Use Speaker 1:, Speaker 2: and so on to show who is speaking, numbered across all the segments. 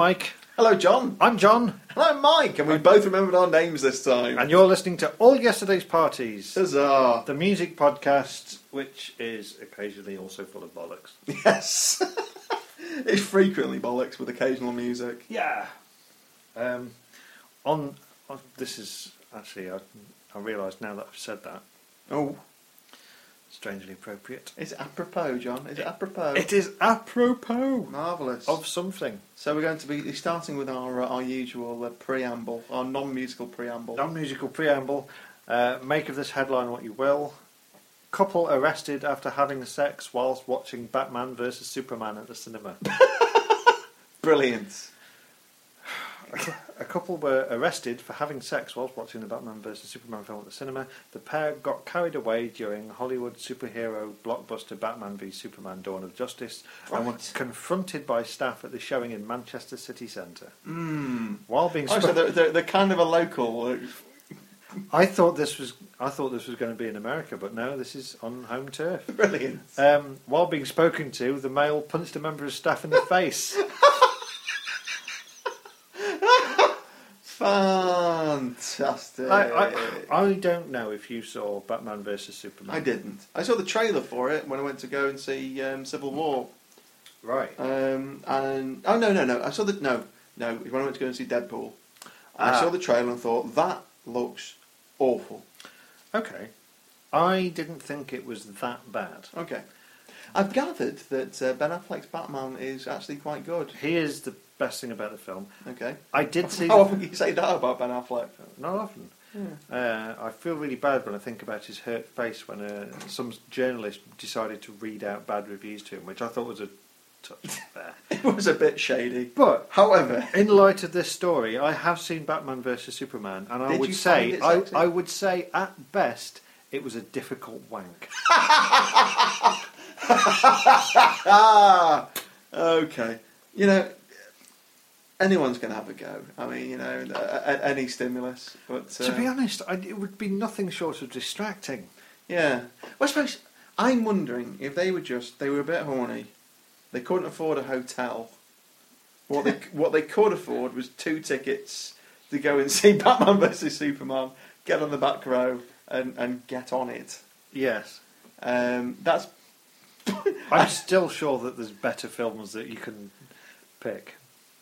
Speaker 1: Mike.
Speaker 2: Hello, John.
Speaker 1: I'm John.
Speaker 2: Hello, Mike. And we both remembered our names this time.
Speaker 1: And you're listening to All Yesterday's Parties.
Speaker 2: Huzzah.
Speaker 1: The music podcast, which is occasionally also full of bollocks.
Speaker 2: Yes. It's frequently bollocks with occasional music.
Speaker 1: Yeah. This is actually, I realise now that I've said that.
Speaker 2: Oh.
Speaker 1: Strangely appropriate.
Speaker 2: Is it apropos, John? Is it apropos?
Speaker 1: It is apropos.
Speaker 2: Marvellous.
Speaker 1: Of something.
Speaker 2: So we're going to be starting with our usual preamble, our non-musical preamble.
Speaker 1: Non-musical preamble. Make of this headline what you will. Couple arrested after having sex whilst watching Batman vs Superman at the cinema.
Speaker 2: Brilliant.
Speaker 1: A couple were arrested for having sex whilst watching the Batman vs Superman film at the cinema. The pair got carried away during Hollywood superhero blockbuster Batman v Superman Dawn of Justice and were confronted by staff at the showing in Manchester city centre. While being
Speaker 2: so they're kind of a local.
Speaker 1: I thought this was going to be in America, but no, this is on home turf.
Speaker 2: Brilliant.
Speaker 1: While being spoken to, the male punched a member of staff in the face.
Speaker 2: Fantastic.
Speaker 1: I don't know if you saw Batman vs Superman.
Speaker 2: I didn't. I saw the trailer for it when I went to go and see Civil War.
Speaker 1: Right.
Speaker 2: And no. I saw when I went to go and see Deadpool. I saw the trailer and thought that looks awful.
Speaker 1: Okay. I didn't think it was that bad.
Speaker 2: Okay. I've gathered that Ben Affleck's Batman is actually quite good.
Speaker 1: He is the best thing about the film.
Speaker 2: Okay.
Speaker 1: I did see...
Speaker 2: How often do you say that about Ben Affleck?
Speaker 1: Not often.
Speaker 2: Yeah.
Speaker 1: I feel really bad when I think about his hurt face when some journalist decided to read out bad reviews to him, which I thought was a touch fair.
Speaker 2: It was a bit shady.
Speaker 1: But,
Speaker 2: however...
Speaker 1: in light of this story, I have seen Batman vs Superman, and I would say at best it was a difficult wank.
Speaker 2: Okay. You know, anyone's going to have a go. I mean, you know, any stimulus. But
Speaker 1: to be honest, it would be nothing short of distracting.
Speaker 2: Yeah. Well, I suppose I'm wondering if they were a bit horny. They couldn't afford a hotel. What they could afford was 2 tickets to go and see Batman vs Superman, get on the back row and get on it.
Speaker 1: Yes.
Speaker 2: That's...
Speaker 1: I'm still sure that there's better films that you can pick.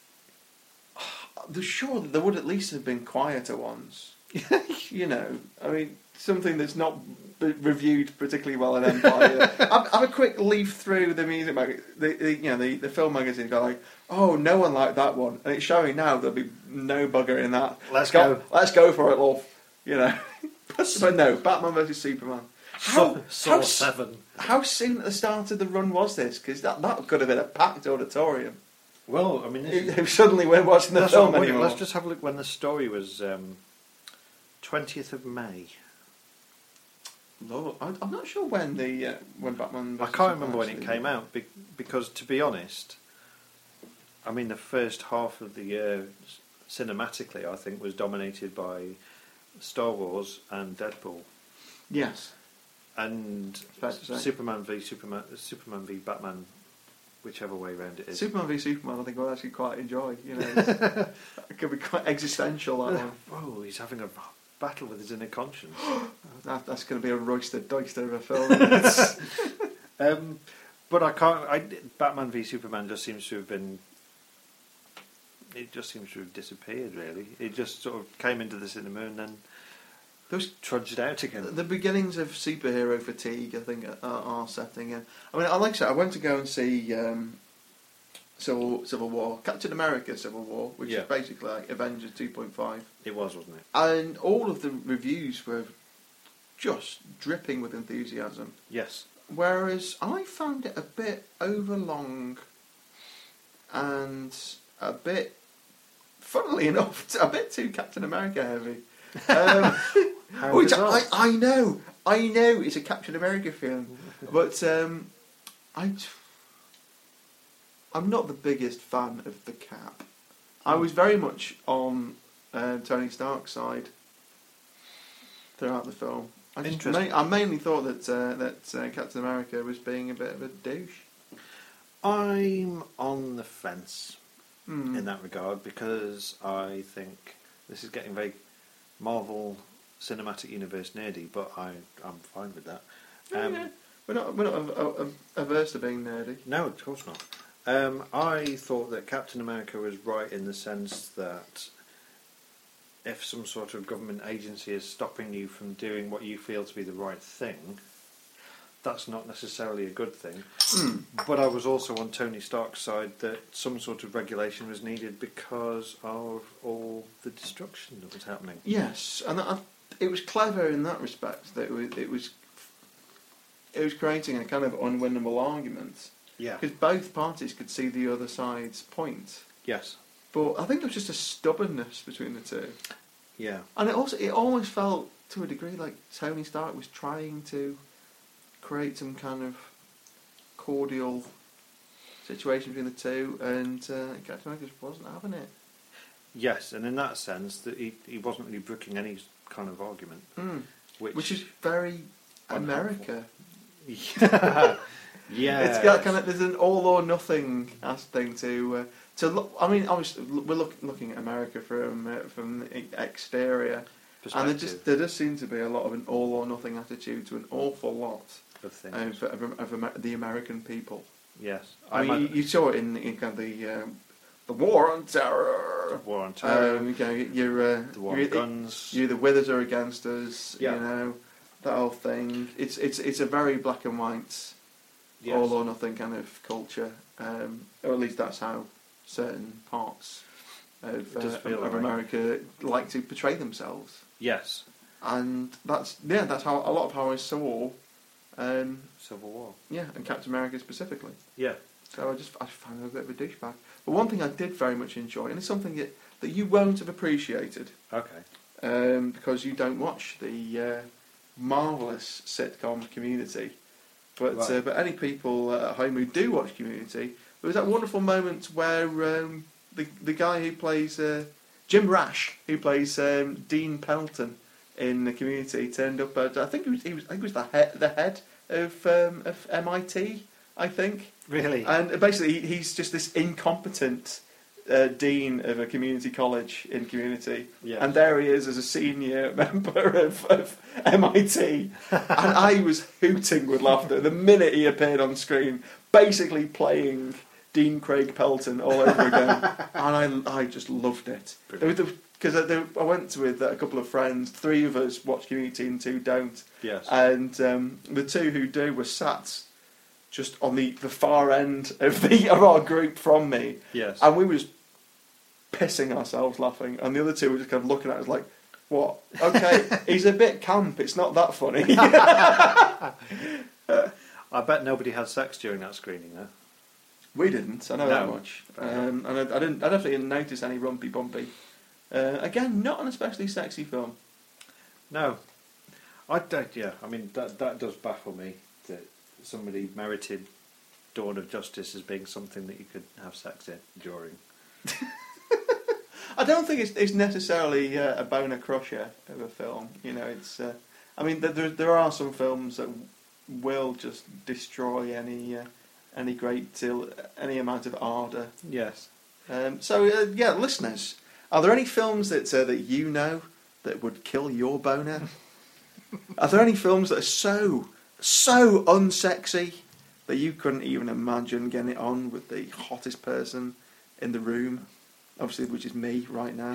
Speaker 2: Sure, there would at least have been quieter ones. You know, I mean, something that's not reviewed particularly well in Empire. Have a quick leaf through the music the film magazine. Go like, oh, no one liked that one, and it's showing now there'll be no bugger in that.
Speaker 1: Let's go
Speaker 2: for it, love. You know, but no, Batman vs Superman.
Speaker 1: Saw 7.
Speaker 2: How soon at the start of the run was this? Because that could have been a packed auditorium.
Speaker 1: Well, I mean...
Speaker 2: Who suddenly weren't watching the film anymore.
Speaker 1: Let's just have a look when the story was 20th of May.
Speaker 2: Lord, I'm not sure when when Batman...
Speaker 1: I can't remember when it came out, because, to be honest, I mean, the first half of the year, cinematically, I think, was dominated by Star Wars and Deadpool.
Speaker 2: Yes.
Speaker 1: And Superman v Batman, whichever way around it is.
Speaker 2: Superman v Superman, I think I'll actually quite enjoy. You know, it could be quite existential. That one.
Speaker 1: Oh, he's having a battle with his inner conscience.
Speaker 2: That's going to be a roister doister of a film.
Speaker 1: But I can't. Batman v Superman just seems to have been. It just seems to have disappeared. Really, it just sort of came into the cinema and then. Those trudged out again.
Speaker 2: The beginnings of superhero fatigue, I think, are setting in. I mean, like I said, I went to go and see Civil War, Captain America Civil War, which is basically like Avengers 2.5.
Speaker 1: It was, wasn't it?
Speaker 2: And all of the reviews were just dripping with enthusiasm.
Speaker 1: Yes.
Speaker 2: Whereas I found it a bit overlong and a bit, funnily enough, a bit too Captain America heavy. Which I know it's a Captain America film, but I'm not the biggest fan of the Cap. I was very much on Tony Stark's side throughout the film. I mainly thought that Captain America was being a bit of a douche.
Speaker 1: I'm on the fence. in that regard, because I think this is getting very Marvel Cinematic Universe nerdy, but I'm fine with that.
Speaker 2: Yeah. We're not averse to being nerdy.
Speaker 1: No, of course not. I thought that Captain America was right in the sense that if some sort of government agency is stopping you from doing what you feel to be the right thing, that's not necessarily a good thing. But I was also on Tony Stark's side that some sort of regulation was needed because of all the destruction that was happening.
Speaker 2: Yes, and it was clever in that respect that it was creating a kind of unwinnable argument.
Speaker 1: Yeah.
Speaker 2: Because both parties could see the other side's point.
Speaker 1: Yes.
Speaker 2: But I think there was just a stubbornness between the two.
Speaker 1: Yeah.
Speaker 2: And it almost felt, to a degree, like Tony Stark was trying to create some kind of cordial situation between the two, and Captain America just wasn't having it.
Speaker 1: Yes, and in that sense, that he wasn't really brooking any kind of argument.
Speaker 2: Which is very America.
Speaker 1: Yeah.
Speaker 2: It's got kind of, there's an all or nothing thing to look. I mean, obviously we're looking at America from the exterior, and there does seem to be a lot of an all or nothing attitude to an awful lot
Speaker 1: of things
Speaker 2: of the American people.
Speaker 1: Yes,
Speaker 2: I mean you saw it in kind of the war on terror.
Speaker 1: War on terror.
Speaker 2: You're
Speaker 1: the war on guns.
Speaker 2: You're the withers are against us.
Speaker 1: Yeah.
Speaker 2: You know that whole thing. It's a very black and white.
Speaker 1: Yes.
Speaker 2: All or nothing kind of culture, or at least that's how certain parts of America like to portray themselves.
Speaker 1: Yes,
Speaker 2: and that's how a lot of how I saw
Speaker 1: Civil War.
Speaker 2: Yeah, and Captain America specifically.
Speaker 1: Yeah.
Speaker 2: So I found him a bit of a douchebag. But one thing I did very much enjoy, and it's something that you won't have appreciated, because you don't watch the marvellous sitcom Community. But
Speaker 1: right.
Speaker 2: But any people at home who do watch Community, there was that wonderful moment where the guy who plays Jim Rash, who plays Dean Pelton in the Community, turned up. I think he was the head of MIT. I think.
Speaker 1: Really.
Speaker 2: And basically, he's just this incompetent dean of a community college in Community, and there he is as a senior member of MIT, and I was hooting with laughter the minute he appeared on screen, basically playing Dean Craig Pelton all over again, and I just loved it. Because I went with a couple of friends, 3 of us watch Community and 2 don't,
Speaker 1: yes,
Speaker 2: and the 2 who do were sat just on the far end of our group from me,
Speaker 1: yes,
Speaker 2: and we were just pissing ourselves laughing, and the other 2 were just kind of looking at us like, what? Okay, he's a bit camp, it's not that funny.
Speaker 1: I bet nobody had sex during that screening, though.
Speaker 2: We didn't, I know that much. And I definitely didn't notice any rumpy bumpy. Again, not an especially sexy film.
Speaker 1: No. I don't, yeah, I mean, that does baffle me, that somebody merited Dawn of Justice as being something that you could have sex in during.
Speaker 2: I don't think it's necessarily a boner crusher of a film. You know, it's. I mean, there are some films that will just destroy any amount of ardour.
Speaker 1: Yes.
Speaker 2: So listeners, are there any films that you know that would kill your boner? Are there any films that are so unsexy that you couldn't even imagine getting it on with the hottest person in the room? Obviously, which is me right now.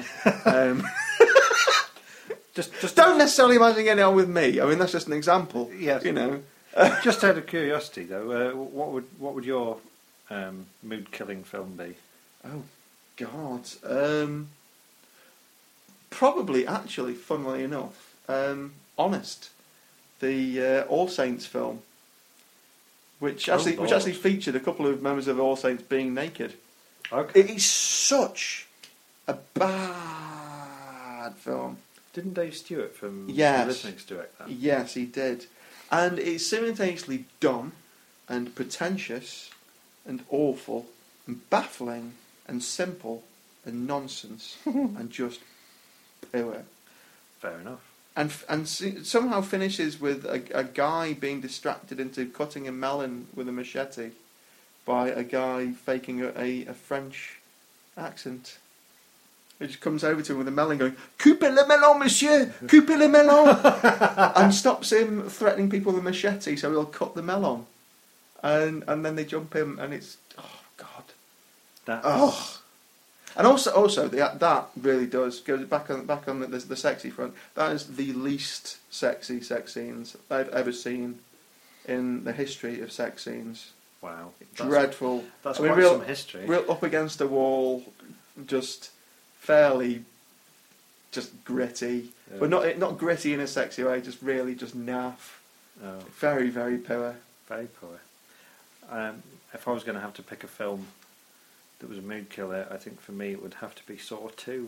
Speaker 2: Just don't necessarily imagine getting it on with me. I mean, that's just an example.
Speaker 1: Yes.
Speaker 2: You know.
Speaker 1: Just out of curiosity, though, what would your mood-killing film be?
Speaker 2: Oh, God. Probably, actually, funnily enough, Honest, the All Saints film, which actually featured a couple of members of All Saints being naked.
Speaker 1: Okay.
Speaker 2: It is such a bad film.
Speaker 1: Didn't Dave Stewart from
Speaker 2: Yes.
Speaker 1: Listening direct that?
Speaker 2: Yes, he did. And it's simultaneously dumb and pretentious and awful and baffling and simple and nonsense and just pure.
Speaker 1: Fair enough.
Speaker 2: And somehow finishes with a guy being distracted into cutting a melon with a machete by a guy faking a French accent. It just comes over to him with a melon going, "Coupez le melon, monsieur! Coupez le melon!" and stops him threatening people with a machete so he'll cut the melon. And then they jump him and it's... Oh, God. Oh. And also that really does, goes back on the sexy front, that is the least sexy sex scenes I've ever seen in the history of sex scenes.
Speaker 1: Wow.
Speaker 2: Dreadful.
Speaker 1: That's quite some history.
Speaker 2: Real up against a wall, just fairly just gritty. Yeah. But not gritty in a sexy way, just really just naff. Oh. Very, very poor.
Speaker 1: Very poor. If I was going to have to pick a film that was a mood killer, I think for me it would have to be Saw 2.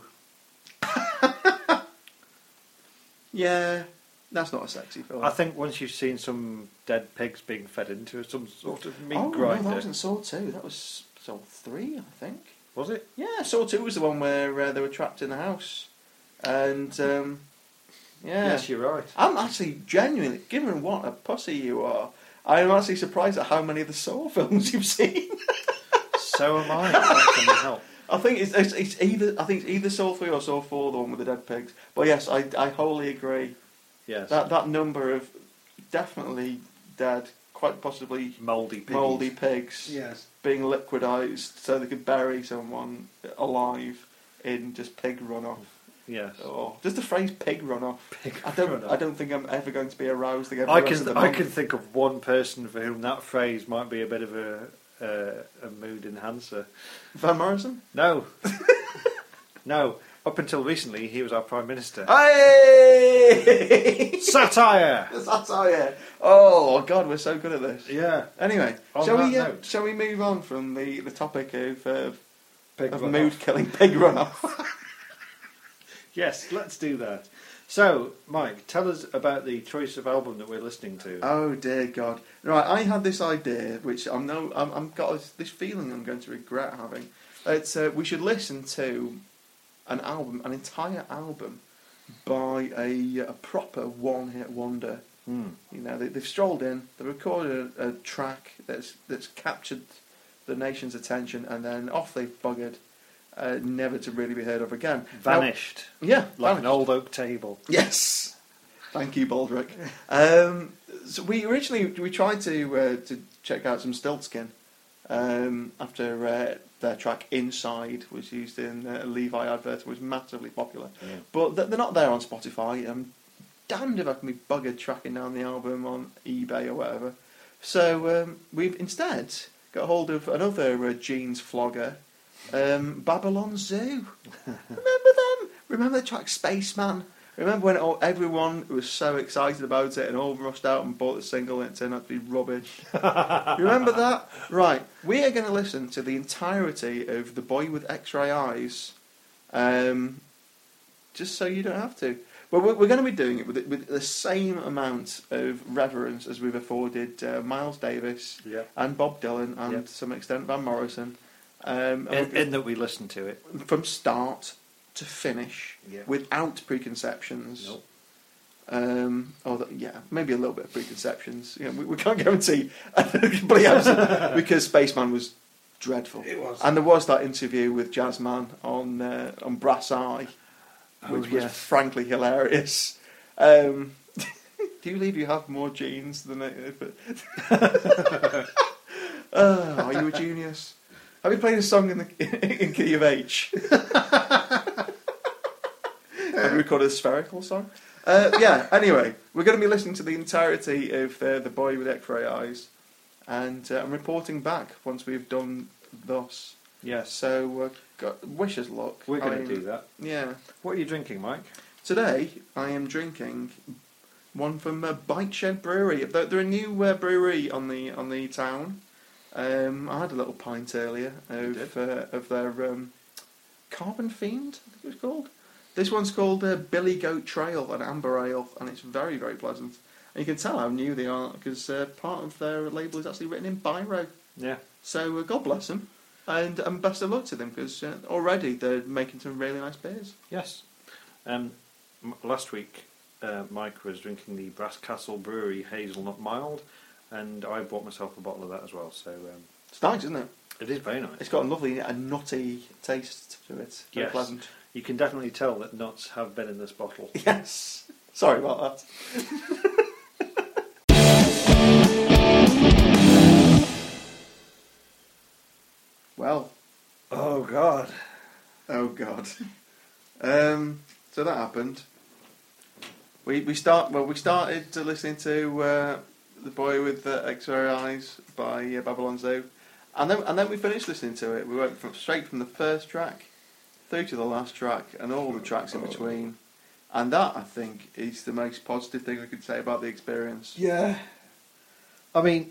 Speaker 2: Yeah, that's not a sexy film.
Speaker 1: I think once you've seen some dead pigs being fed into some sort of meat grinder...
Speaker 2: Oh, no, that wasn't Saw 2, that was Saw 3, I think.
Speaker 1: Was it?
Speaker 2: Yeah, Saw 2 was the one where they were trapped in the house. And, yeah.
Speaker 1: Yes, you're right.
Speaker 2: I'm actually genuinely, given what a pussy you are, I'm actually surprised at how many of the Saw films you've seen.
Speaker 1: So am I. That can help.
Speaker 2: I think it's either Saw 3 or Saw 4, the one with the dead pigs. But yes, I wholly agree.
Speaker 1: Yes.
Speaker 2: That number of definitely dead, quite possibly
Speaker 1: mouldy
Speaker 2: pigs.
Speaker 1: Yes.
Speaker 2: Being liquidised so they could bury someone alive in just pig runoff.
Speaker 1: Yes.
Speaker 2: Oh, just the phrase "pig runoff."
Speaker 1: Runoff.
Speaker 2: I don't think I'm ever going to be aroused again.
Speaker 1: I can think of one person for whom that phrase might be a bit of a mood enhancer.
Speaker 2: Van Morrison?
Speaker 1: No. No. Up until recently, he was our Prime Minister.
Speaker 2: Hey!
Speaker 1: Satire!
Speaker 2: Satire! Oh, God, we're so good at this.
Speaker 1: Yeah.
Speaker 2: Anyway, shall we move on from the topic of mood-killing pig runoff?
Speaker 1: Yes, let's do that. So, Mike, tell us about the choice of album that we're listening to.
Speaker 2: Oh dear God! Right, I had this idea, which I'm got this feeling I'm going to regret having. It's we should listen to an entire album by a proper one-hit wonder. You know, they've strolled in, they recorded a track that's captured the nation's attention, and then off they've buggered. Never to really be heard of again.
Speaker 1: Vanished.
Speaker 2: Now, yeah,
Speaker 1: like
Speaker 2: vanished.
Speaker 1: an old oak table.
Speaker 2: Yes. Thank you, Baldrick. So we tried to check out some Stiltskin after their track "Inside" was used in a Levi advert, was massively popular. Yeah. But they're not there on Spotify. I'm damned if I can be buggered tracking down the album on eBay or whatever. So we've instead got hold of another Jeans flogger. Babylon Zoo. Remember them? Remember the track Spaceman? Remember when everyone was so excited about it and all rushed out and bought the single and it turned out to be rubbish? Remember that? Right, we are going to listen to the entirety of The Boy with X-Ray Eyes, just so you don't have to. But we're going to be doing it with the same amount of reverence as we've afforded Miles Davis and Bob Dylan and to some extent Van Morrison.
Speaker 1: In that we listen to it
Speaker 2: from start to finish without preconceptions.
Speaker 1: Nope.
Speaker 2: Maybe a little bit of preconceptions. You know, we can't guarantee a complete answer because Spaceman was dreadful.
Speaker 1: It was,
Speaker 2: and there was that interview with Jazzman on Brass Eye, which was frankly hilarious. Do you believe you have more genes than are you a genius? Have you played a song in key of H? Have you recorded a spherical song? Anyway, we're going to be listening to the entirety of The Boy with X-Ray Eyes, and I'm reporting back once we've done thus.
Speaker 1: Yes.
Speaker 2: So, wish us luck.
Speaker 1: We're going to do that.
Speaker 2: Yeah.
Speaker 1: What are you drinking, Mike?
Speaker 2: Today, I am drinking one from Bike Shed Brewery. They're a new brewery on the town. I had a little pint earlier of their Carbon Fiend, I think it was called. This one's called Billy Goat Trail, an amber ale, and it's very, very pleasant. And you can tell how new they are because part of their label is actually written in biro.
Speaker 1: Yeah.
Speaker 2: So God bless them, and best of luck to them because already they're making some really nice beers.
Speaker 1: Yes. Last week, Mike was drinking the Brass Castle Brewery Hazelnut Mild. And I bought myself a bottle of that as well. So
Speaker 2: it's nice, isn't it?
Speaker 1: It is very nice.
Speaker 2: It's got a lovely, a nutty taste to it. Very
Speaker 1: Yes.
Speaker 2: pleasant.
Speaker 1: You can definitely tell that nuts have been in this bottle.
Speaker 2: Yes. Sorry about that. Well.
Speaker 1: Oh God.
Speaker 2: Oh God. So that happened. We started listening to The Boy with the X-Ray Eyes by Babylon Zoo, and then we finished listening to it. We went straight from the first track through to the last track and all the tracks in between, and that, I think, is the most positive thing we could say about the experience.
Speaker 1: Yeah. I mean,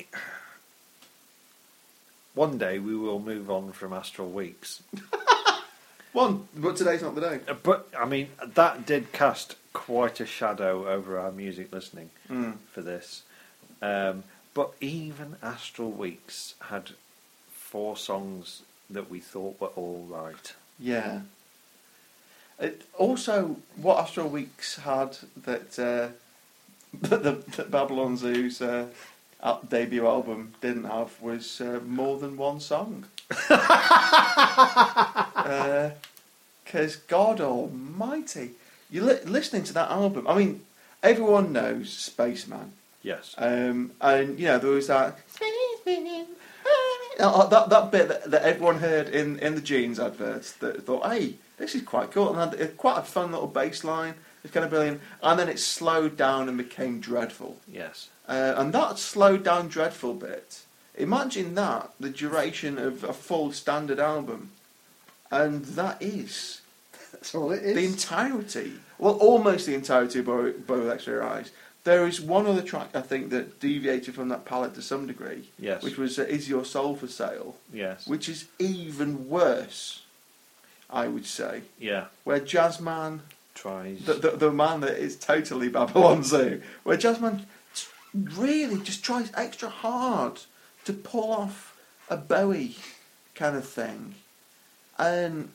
Speaker 1: one day we will move on from Astral Weeks.
Speaker 2: But today's not the day.
Speaker 1: But, I mean, that did cast quite a shadow over our music listening for this. But even Astral Weeks had 4 songs that we thought were all right.
Speaker 2: Yeah. Also, what Astral Weeks had that that Babylon Zoo's debut album didn't have was more than one song. Because God Almighty, you're listening to that album. I mean, everyone knows Spaceman.
Speaker 1: Yes.
Speaker 2: And you know there was that that bit that everyone heard in the Jeans adverts that thought, hey, this is quite cool, and had quite a fun little bass line. It's kind of brilliant, and then it slowed down and became dreadful.
Speaker 1: Yes.
Speaker 2: And that slowed down dreadful bit. Imagine that, the duration of a full standard album, and that is
Speaker 1: That's all it is.
Speaker 2: the entirety. Well, almost the entirety of Boy with X-Ray Eyes. There is one other track, I think, that deviated from that palette to some degree.
Speaker 1: Yes.
Speaker 2: Which was Is Your Soul for Sale?
Speaker 1: Yes.
Speaker 2: Which is even worse, I would say.
Speaker 1: Yeah.
Speaker 2: Where Jazzman,
Speaker 1: Tries.
Speaker 2: the man that is totally Babylon Zoo, where Jazzman really just tries extra hard to pull off a Bowie kind of thing. And,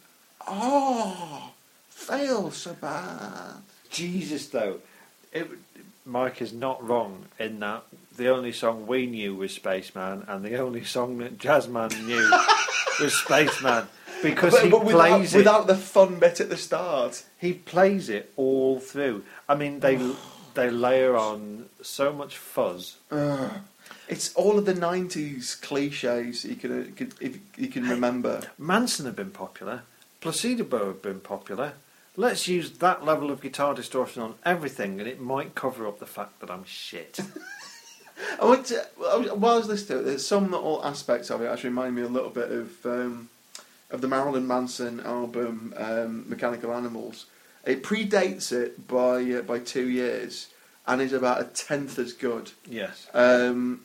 Speaker 2: fails so bad.
Speaker 1: Jesus, though. Mike is not wrong in that the only song we knew was Spaceman, and the only song that Jazzman knew was Spaceman, because he plays it
Speaker 2: without the fun bit at the start.
Speaker 1: He plays it all through. I mean, they layer on so much fuzz.
Speaker 2: It's all of the 90s cliches you can remember.
Speaker 1: Manson had been popular. Placebo had been popular. Let's use that level of guitar distortion on everything, and it might cover up the fact that I'm shit.
Speaker 2: While I was listening to it, there's some little aspects of it actually remind me a little bit of the Marilyn Manson album Mechanical Animals. It predates it by 2 years and is about 1/10 as good.
Speaker 1: Yes.
Speaker 2: And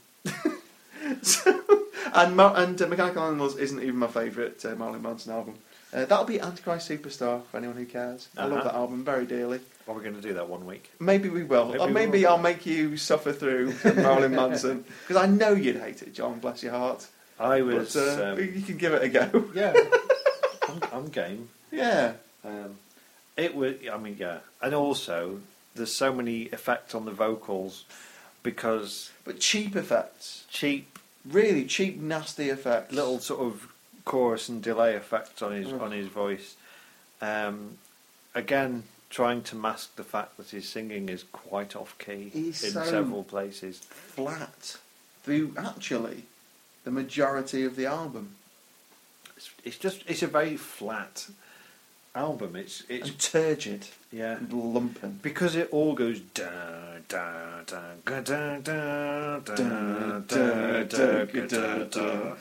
Speaker 2: Mechanical Animals isn't even my favourite Marilyn Manson album. That'll be Antichrist Superstar for anyone who cares. I love that album very dearly.
Speaker 1: Are we going to do that one week?
Speaker 2: Maybe we will. Maybe I'll make you suffer through Marilyn Manson, because I know you'd hate it, John. Bless your heart.
Speaker 1: I was.
Speaker 2: But, you can give it a go.
Speaker 1: Yeah. I'm game.
Speaker 2: Yeah.
Speaker 1: It was. I mean, yeah, and also there's so many effects on the vocals because.
Speaker 2: But cheap effects.
Speaker 1: Cheap.
Speaker 2: Really cheap, nasty effects.
Speaker 1: Little sort of chorus and delay effects on his voice. Again, trying to mask the fact that his singing is quite off key in several places.
Speaker 2: Flat through actually the majority of the album.
Speaker 1: It's a very flat album. It's
Speaker 2: and turgid.
Speaker 1: Yeah,
Speaker 2: and lumping,
Speaker 1: because it all goes da da da da da da da da da da.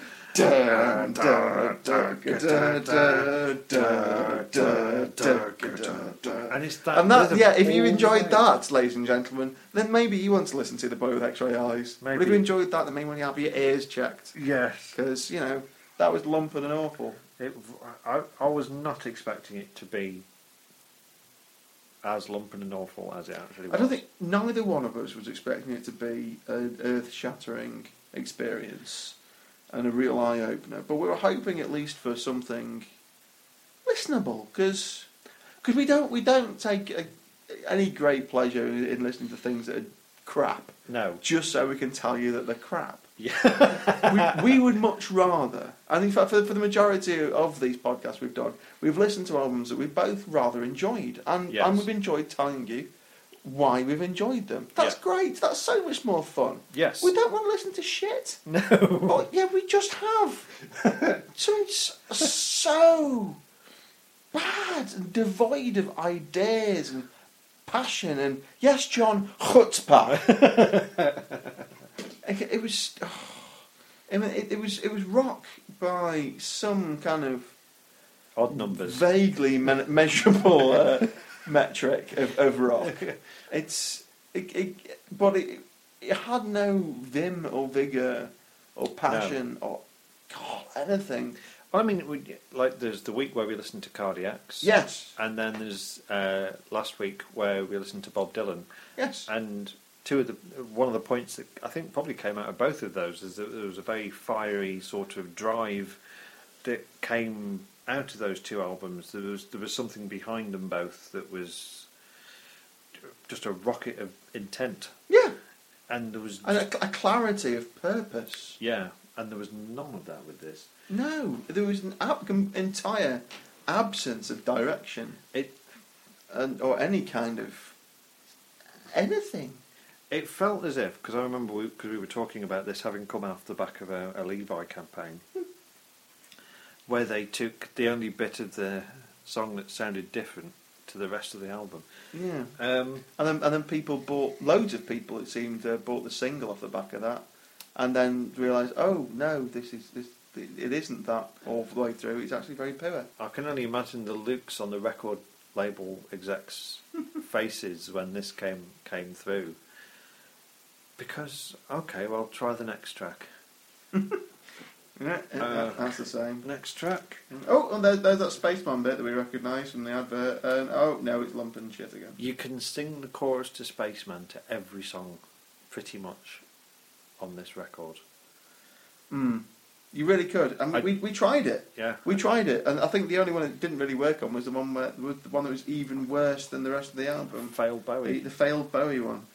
Speaker 1: And it's that.
Speaker 2: And that, yeah, if you enjoyed that, ladies and gentlemen, then maybe you want to listen to The Boy with X-Ray Eyes.
Speaker 1: Maybe.
Speaker 2: But if you enjoyed that, then maybe when you have your ears checked.
Speaker 1: Yes.
Speaker 2: Because, you know, that was lumping and awful.
Speaker 1: I was not expecting it to be as lumping and awful as it actually was.
Speaker 2: I don't think neither one of us was expecting it to be an earth-shattering experience and a real eye-opener, but we were hoping at least for something listenable, because we don't take any great pleasure in listening to things that are crap.
Speaker 1: No.
Speaker 2: Just so we can tell you that they're crap.
Speaker 1: Yeah.
Speaker 2: We would much rather, and in fact, for the majority of these podcasts we've done, we've listened to albums that we've both rather enjoyed, and
Speaker 1: Yes.
Speaker 2: we've enjoyed telling you why we've enjoyed them. That's
Speaker 1: Yeah.
Speaker 2: great. That's so much more fun.
Speaker 1: Yes.
Speaker 2: We don't want to listen to shit.
Speaker 1: No.
Speaker 2: But yeah, we just have. Something so bad and devoid of ideas and passion and, yes, John, chutzpah. It was. I mean, it was rock by some kind of
Speaker 1: Odd numbers.
Speaker 2: vaguely measurable metric of rock. But it had no vim or vigour or passion or anything.
Speaker 1: Well, I mean, there's the week where we listened to Cardiacs.
Speaker 2: Yes,
Speaker 1: And then there's last week where we listened to Bob Dylan.
Speaker 2: yes,
Speaker 1: And one of the points that I think probably came out of both of those is that there was a very fiery sort of drive that came out of those two albums. There was something behind them both that was just a rocket of intent,
Speaker 2: yeah,
Speaker 1: and there was
Speaker 2: and a clarity of purpose.
Speaker 1: and there was none of that with this.
Speaker 2: No, there was an entire absence of direction, or any kind of anything.
Speaker 1: It felt as if, because I remember because we were talking about this having come off the back of a Levi campaign, where they took the only bit of the song that sounded different to the rest of the album.
Speaker 2: Yeah,
Speaker 1: Um,
Speaker 2: and then loads of people, it seemed, bought the single off the back of that, and then realised, oh no, it isn't that all the way through. It's actually very pure.
Speaker 1: I can only imagine the looks on the record label execs' faces when this came through. Because, okay, well, try the next track.
Speaker 2: Yeah, that's the same.
Speaker 1: Next track.
Speaker 2: Oh, and there's that Spaceman bit that we recognise from the advert. And oh no, it's lumping shit again.
Speaker 1: You can sing the chorus to Spaceman to every song, pretty much, on this record.
Speaker 2: You really could. I mean, we tried it.
Speaker 1: Yeah.
Speaker 2: We tried it, and I think the only one it didn't really work on was the one that was even worse than the rest of the album.
Speaker 1: Failed Bowie.
Speaker 2: The failed Bowie one.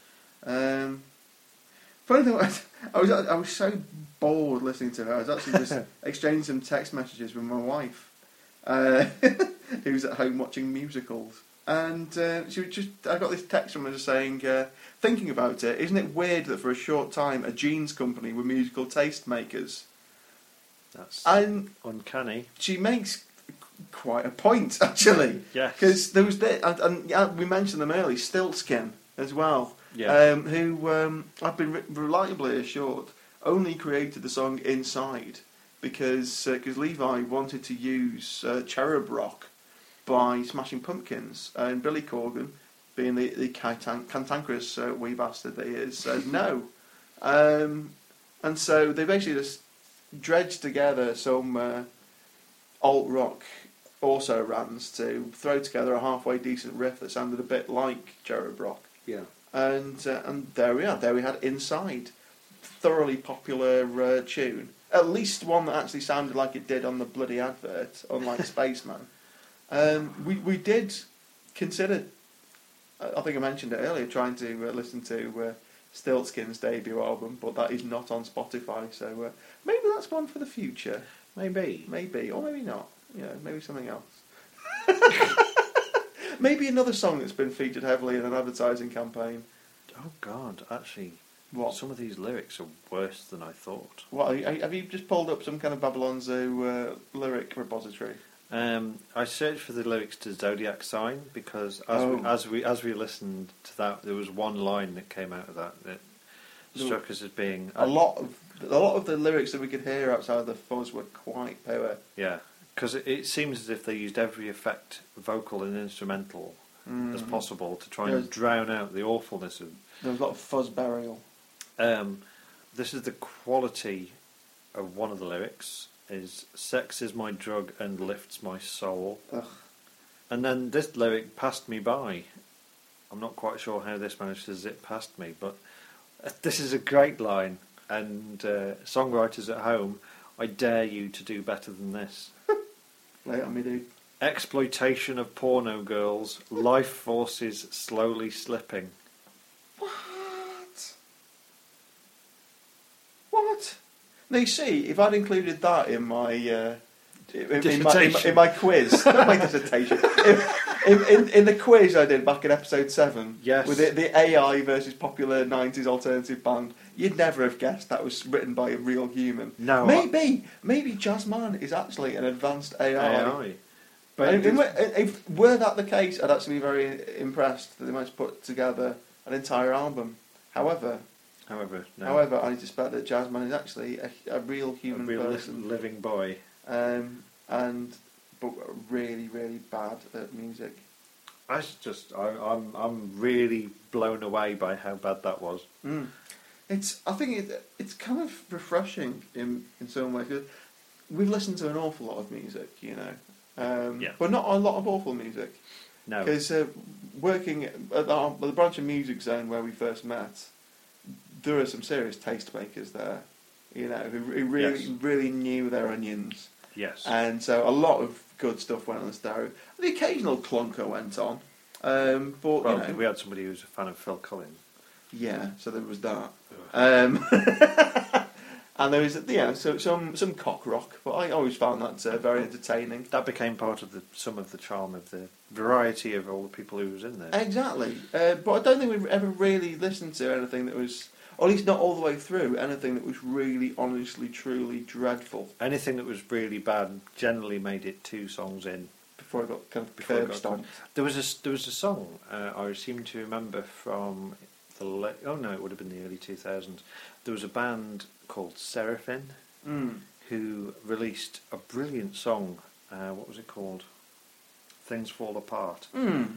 Speaker 2: Funny thing was, I was so bored listening to it. I was actually just exchanging some text messages with my wife, who's at home watching musicals, and I got this text from her just saying, thinking about it, isn't it weird that for a short time a jeans company were musical tastemakers?
Speaker 1: That's
Speaker 2: And
Speaker 1: uncanny.
Speaker 2: she makes quite a point, actually.
Speaker 1: Yes.
Speaker 2: Because there was and we mentioned them earlier, Stiltskin as well.
Speaker 1: Yeah.
Speaker 2: Who I've been reliably assured only created the song Inside because Levi wanted to use Cherub Rock by Smashing Pumpkins, and Billy Corgan, being the cantankerous wee bastard that he is, said no. And so they basically just dredged together some alt rock also rans to throw together a halfway decent riff that sounded a bit like Cherub Rock.
Speaker 1: Yeah.
Speaker 2: And there we are. There we had Inside, thoroughly popular tune. At least one that actually sounded like it did on the bloody advert, unlike Spaceman. We did consider, I think I mentioned it earlier, trying to listen to Stiltskin's debut album, but that is not on Spotify. So maybe that's one for the future.
Speaker 1: Maybe,
Speaker 2: or maybe not. Yeah, maybe something else. Maybe another song that's been featured heavily in an advertising campaign.
Speaker 1: Oh God! Actually,
Speaker 2: What?
Speaker 1: some of these lyrics are worse than I thought.
Speaker 2: What have you just pulled up some kind of Babylon Zoo lyric repository?
Speaker 1: I searched for the lyrics to Zodiac Sign because as we listened to that, there was one line that came out of that struck us as being
Speaker 2: A lot of the lyrics that we could hear outside of the fuzz were quite pure.
Speaker 1: Yeah, because it seems as if they used every effect, vocal and instrumental, as possible to try and drown out the awfulness of.
Speaker 2: There was a lot of fuzz burial.
Speaker 1: This is the quality of one of the lyrics. Is sex is my drug and lifts my soul.
Speaker 2: Ugh.
Speaker 1: And then this lyric passed me by. I'm not quite sure how this managed to zip past me, but this is a great line. And songwriters at home, I dare you to do better than this.
Speaker 2: Lay it on me, dude.
Speaker 1: Exploitation of porno girls, life forces slowly slipping.
Speaker 2: What? Now you see, if I'd included that in my
Speaker 1: Dissertation.
Speaker 2: in my quiz, not my dissertation, in the quiz I did back in episode 7,
Speaker 1: Yes.
Speaker 2: with the AI versus popular 90s alternative band, you'd never have guessed that was written by a real human.
Speaker 1: No.
Speaker 2: Maybe Jazzman is actually an advanced AI.
Speaker 1: AI. But
Speaker 2: And if were that the case, I'd actually be very impressed that they managed to put together an entire album. However,
Speaker 1: no.
Speaker 2: I suspect that Jazzman is actually a real human
Speaker 1: a real
Speaker 2: person,
Speaker 1: living boy.
Speaker 2: but really, really bad at music.
Speaker 1: I'm really blown away by how bad that was.
Speaker 2: I think it's kind of refreshing in some ways. 'Cause we've listened to an awful lot of music, you know,
Speaker 1: Yeah.
Speaker 2: but not a lot of awful music.
Speaker 1: No.
Speaker 2: Because working at the branch of Music Zone where we first met, there are some serious tastemakers there, you know, who really,
Speaker 1: Yes.
Speaker 2: really knew their onions.
Speaker 1: Yes.
Speaker 2: And so a lot of good stuff went on the stereo. The occasional clunker went on, but
Speaker 1: Well,
Speaker 2: you know,
Speaker 1: we had somebody who was a fan of Phil Collins.
Speaker 2: yeah. So there was that, and there was so some cock rock, but I always found that very entertaining.
Speaker 1: That became part of some of the charm of the variety of all the people who was in there.
Speaker 2: Exactly, but I don't think we've ever really listened to anything that was, or at least not all the way through, anything that was really, honestly, truly dreadful.
Speaker 1: Anything that was really bad generally made it 2 songs in.
Speaker 2: Before I got kind of
Speaker 1: Before it
Speaker 2: curb
Speaker 1: got
Speaker 2: stomped.
Speaker 1: There was a song I seem to remember from it would have been the early 2000s. There was a band called Seraphin who released a brilliant song. What was it called? Things Fall Apart.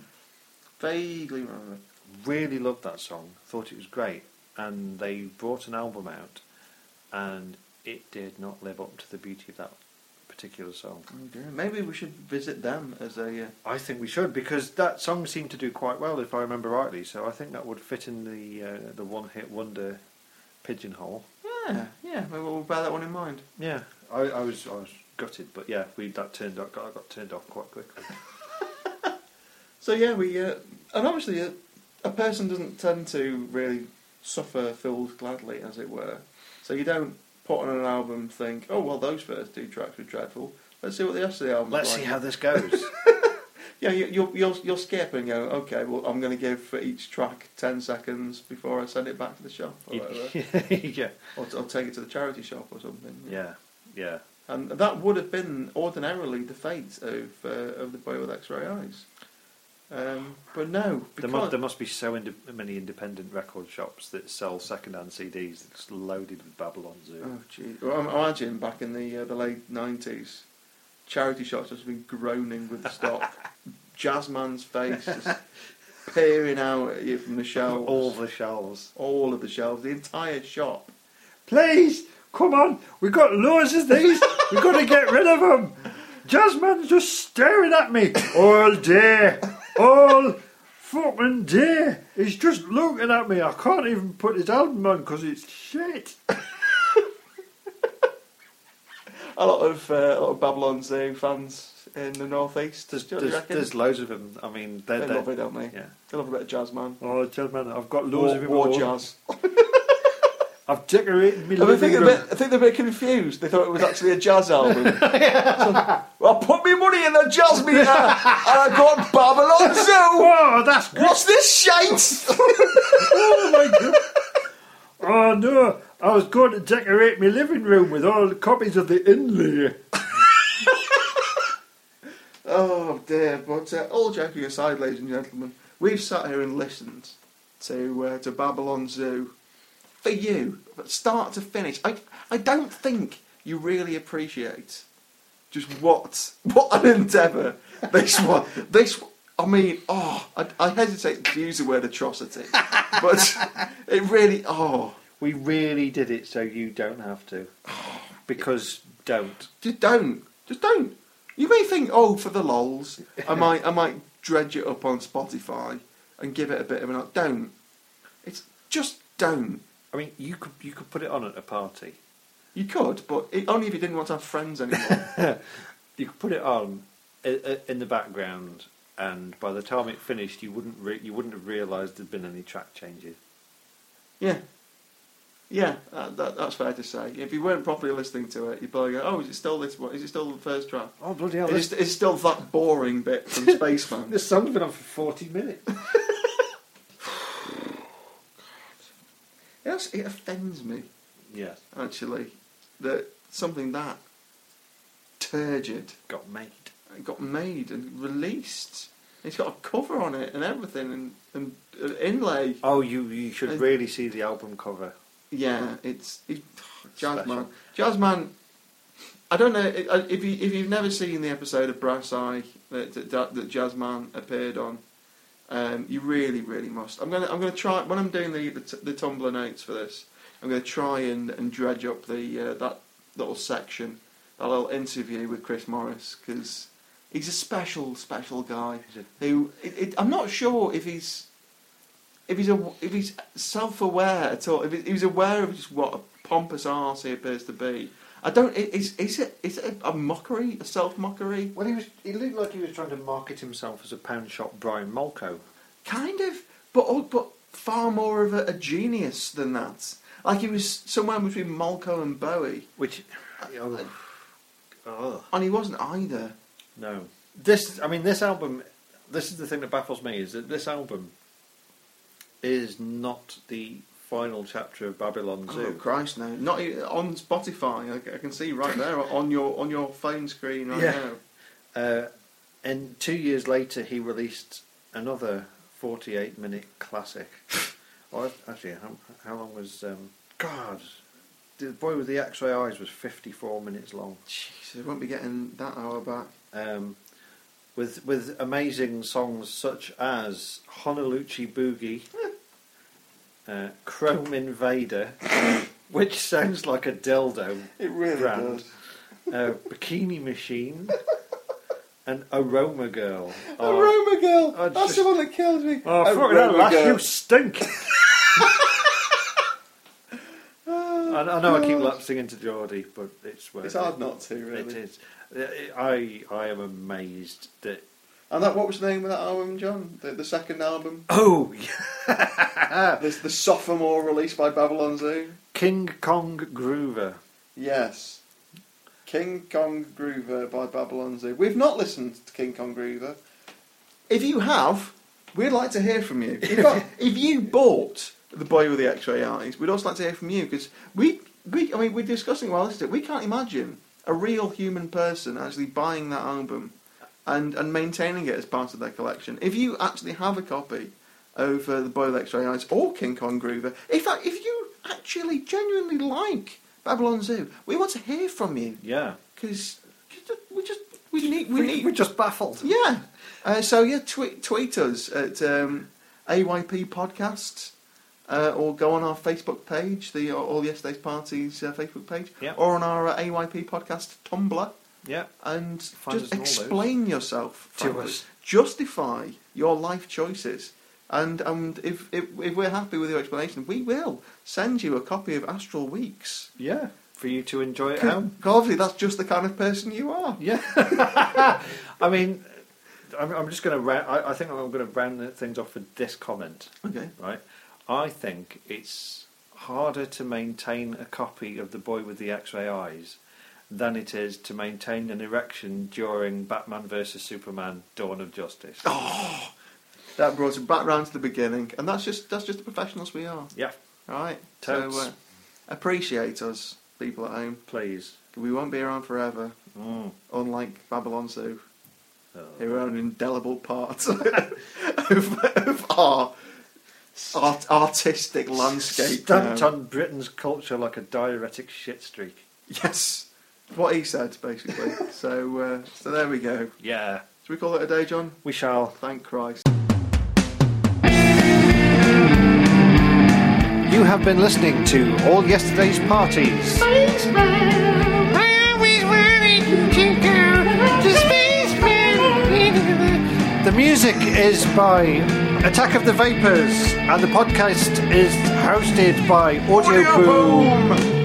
Speaker 2: Vaguely remember.
Speaker 1: Really loved that song. Thought it was great, and they brought an album out, and it did not live up to the beauty of that particular song.
Speaker 2: Okay. Maybe we should visit them as a.
Speaker 1: I think we should, because that song seemed to do quite well, if I remember rightly. So I think that would fit in the one-hit wonder pigeonhole.
Speaker 2: Yeah. Maybe we'll bear that one in mind.
Speaker 1: Yeah, I was gutted, but yeah, I got turned off quite quickly.
Speaker 2: So yeah, and obviously a person doesn't tend to really suffer fools gladly, as it were. So you don't put on an album, think, oh well, those first 2 tracks were dreadful. Let's see what the rest of the album's
Speaker 1: Let's
Speaker 2: like.
Speaker 1: see how this goes.
Speaker 2: Yeah, you'll skip and go, okay, well, I'm going to give for each track 10 seconds before I send it back to the shop or whatever.
Speaker 1: Yeah.
Speaker 2: Or I'll take it to the charity shop or something.
Speaker 1: Yeah.
Speaker 2: And that would have been ordinarily the fate of the Boy with X-Ray Eyes. But no, because
Speaker 1: There must be many independent record shops that sell second-hand CDs that's loaded with Babylon Zoo.
Speaker 2: oh gee, well, imagine back in the late 90s, charity shops must have been groaning with the stock. Jazzman's face just peering out at you from the shelves.
Speaker 1: All the shelves.
Speaker 2: All of the shelves, the entire shop.
Speaker 1: Please, come on, we've got loads of these. We've got to get rid of them. Jazzman's just staring at me all day. All fucking day. He's just looking at me. I can't even put his album on because it's shit.
Speaker 2: A lot of Babylon Zoo fans in the northeast.
Speaker 1: There's loads of them. I mean,
Speaker 2: They love it, don't they?
Speaker 1: Yeah.
Speaker 2: They love a bit of jazz, man.
Speaker 1: Oh, Jazzman, I've got loads of him.
Speaker 2: War
Speaker 1: all.
Speaker 2: jazz.
Speaker 1: I've decorated me
Speaker 2: I
Speaker 1: living room.
Speaker 2: think they're a bit confused. They thought it was actually a jazz album. Well, put me money in the jazz meter, and I got Babylon Zoo.
Speaker 1: Oh, that's good.
Speaker 2: What's this shite?
Speaker 1: Oh my god. Oh no, I was going to decorate my living room with all the copies of the Inlay.
Speaker 2: Oh dear! But all joking aside, ladies and gentlemen, we've sat here and listened to Babylon Zoo for you, from start to finish. I don't think you really appreciate just what an endeavour this was. I mean, I hesitate to use the word atrocity, but it really,
Speaker 1: We really did it so you don't have to. Because don't.
Speaker 2: just don't. You may think, for the lols, I might dredge it up on Spotify and give it a bit of an. Don't. It's just don't.
Speaker 1: I mean, you could put it on at a party.
Speaker 2: You could, but only if you didn't want to have friends anymore.
Speaker 1: You could put it on in the background, and by the time it finished, you wouldn't have realised there'd been any track changes.
Speaker 2: Yeah. Yeah, that's fair to say. If you weren't properly listening to it, you'd probably go, "Oh, is it still this one? Is it still the first track?
Speaker 1: Oh, bloody hell.
Speaker 2: It's still that boring bit from Spaceman."
Speaker 1: This song's been on for 40 minutes.
Speaker 2: It offends me,
Speaker 1: Yes.
Speaker 2: actually, that something that turgid
Speaker 1: Got made.
Speaker 2: got made and released. It's got a cover on it and everything, and inlay.
Speaker 1: Oh, you should really see the album cover.
Speaker 2: Yeah, it's Jazzman.
Speaker 1: Special.
Speaker 2: Jazzman. I don't know if you've never seen the episode of Brass Eye that Jazzman appeared on. You really, really must. I'm gonna try when I'm doing the Tumblr notes for this. I'm gonna try and dredge up the that little section, that little interview with Chris Morris, because he's a special guy. Who I'm not sure if he's self-aware at all. If he's aware of just what a pompous arse he appears to be. I don't. Is it a mockery, a self-mockery?
Speaker 1: Well, he looked like he was trying to market himself as a pound shop Brian Molko.
Speaker 2: Kind of, but far more of a genius than that. Like he was somewhere between Molko and Bowie.
Speaker 1: Which,
Speaker 2: And he wasn't either.
Speaker 1: No. This album. This is the thing that baffles me: is that this album is not the final chapter of Babylon Zoo.
Speaker 2: Oh Christ, no! Not on Spotify. I can see right there on your phone screen right now.
Speaker 1: And 2 years later, he released another 48-minute classic. Or actually, how long was? God, The Boy with the X-Ray Eyes was 54 minutes long.
Speaker 2: Jeez, they won't be getting that hour back.
Speaker 1: With amazing songs such as Honolulu Boogie. Chrome Invader, which sounds like a dildo.
Speaker 2: It really
Speaker 1: brand.
Speaker 2: does.
Speaker 1: Bikini Machine and Aroma Girl.
Speaker 2: Aroma Girl.
Speaker 1: Oh,
Speaker 2: That's the one that killed me.
Speaker 1: Oh, fucking hell, lass, you stink. I know I keep lapsing into Geordie, but it's worth it.
Speaker 2: It's hard not to, really.
Speaker 1: It is. I am amazed that.
Speaker 2: And what was the name of that album, John? The second album?
Speaker 1: Oh,
Speaker 2: The sophomore release by Babylon Zoo?
Speaker 1: King Kong Groover.
Speaker 2: Yes. King Kong Groover by Babylon Zoo. We've not listened to King Kong Groover. If you have, we'd like to hear from you. If you bought The Boy with the X-Ray Eyes, we'd also like to hear from you, because we're discussing while listening. We can't imagine a real human person actually buying that album and maintaining it as part of their collection. If you actually have a copy of The Boy with X-Ray Eyes or King Kong Groover, if you actually genuinely like Babylon Zoo, we want to hear from you.
Speaker 1: Yeah,
Speaker 2: because we're
Speaker 1: just baffled.
Speaker 2: Yeah. Tweet us at AYP Podcast, or go on our Facebook page, the All Yesterday's Parties Facebook page, or on our AYP Podcast Tumblr.
Speaker 1: Yeah,
Speaker 2: and
Speaker 1: Find
Speaker 2: just explain yourself
Speaker 1: to us.
Speaker 2: Justify your life choices, and if we're happy with your explanation, we will send you a copy of Astral Weeks.
Speaker 1: Yeah, for you to enjoy at home.
Speaker 2: Obviously, that's just the kind of person you are.
Speaker 1: Yeah. I mean, I'm just going to. I think I'm going to round things off with this comment.
Speaker 2: Okay.
Speaker 1: Right. I think it's harder to maintain a copy of The Boy with the X-Ray Eyes than it is to maintain an erection during Batman vs Superman: Dawn of Justice.
Speaker 2: Oh, that brought us back round to the beginning, and that's just the professionals we are.
Speaker 1: Yeah.
Speaker 2: All right.
Speaker 1: Totes.
Speaker 2: So appreciate us, people at home.
Speaker 1: Please.
Speaker 2: We won't be around forever, unlike Babylon Zoo, who are an indelible part of our artistic landscape.
Speaker 1: Stamped on Britain's culture like a diuretic shit streak.
Speaker 2: Yes. What he said, basically. So there we go.
Speaker 1: Yeah.
Speaker 2: Should we call it a day, John?
Speaker 1: We shall.
Speaker 2: Thank Christ.
Speaker 1: You have been listening to All Yesterday's Parties.
Speaker 3: Spaceman, I always wanted to go to Spaceman.
Speaker 1: The music is by Attack of the Vapors, and the podcast is hosted by Audio Boom.